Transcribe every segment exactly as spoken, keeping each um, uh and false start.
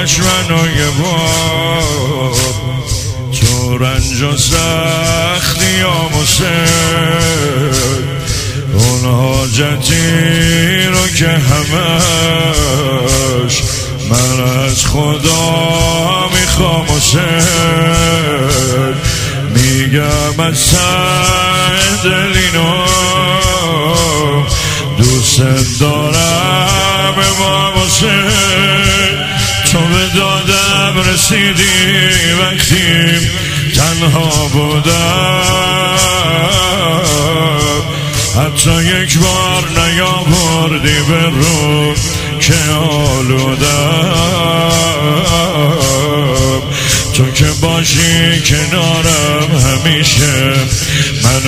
باش منو یه بار تو رنج و سختی آموزد اون حاجتی رو که همش من از خدا میخوام حسین میگم از ته دل اینو دوست دارم امام حسین تو به دادم رسیدی وقتی تنها بودم حتی یک بار نیاوردی به روم که آلودم تو که باشی کنارم همیشه من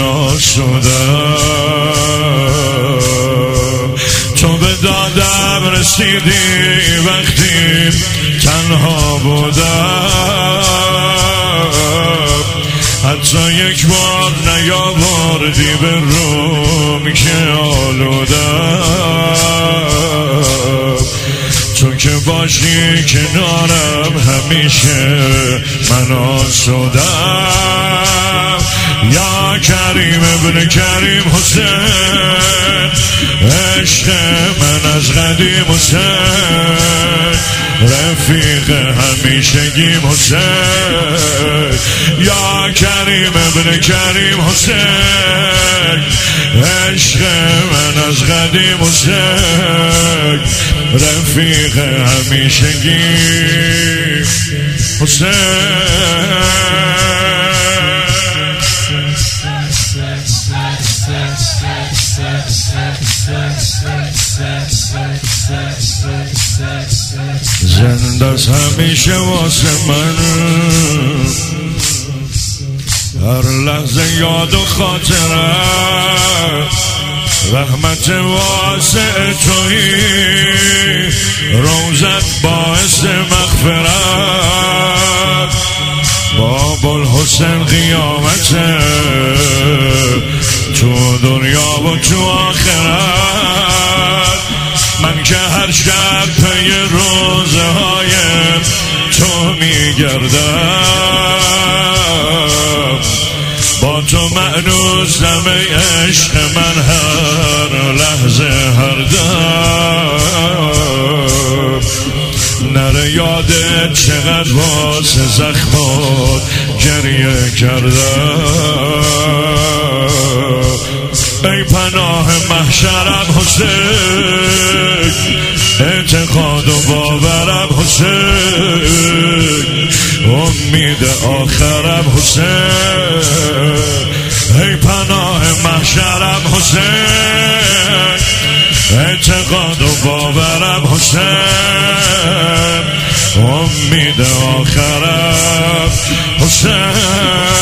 آسودم تو به دادم رسیدی وقتی تنها بودم حتی یک بار نیاوردی به روم که آلودم تو که باشی کنارم همیشه من آسودم یا کریم ابن کریم حسین عشق من از قدیم حسین رفیق همیشگیم حسین یا کریم ابن کریم حسین عشق من از قدیم حسین رفیق همیشگیم حسین زنده از همیشه واسه من هر لحظه یاد و خاطره رحمت واسع تویی روزت باعث مغفرت باب الحسین قیامته تو دنیا و تو آخرت من که هر شب پی روزه های تو میگردم با تو معنوزم ای عشق من هر لحظه هر دم نره یادت چقدر واسه زخمات گریه کردم ای پناه محشرم حسین اعتقاد و باورم حسین امید آخرم حسین ای پناه محشرم حسین اعتقاد و باورم حسین امید آخرم حسین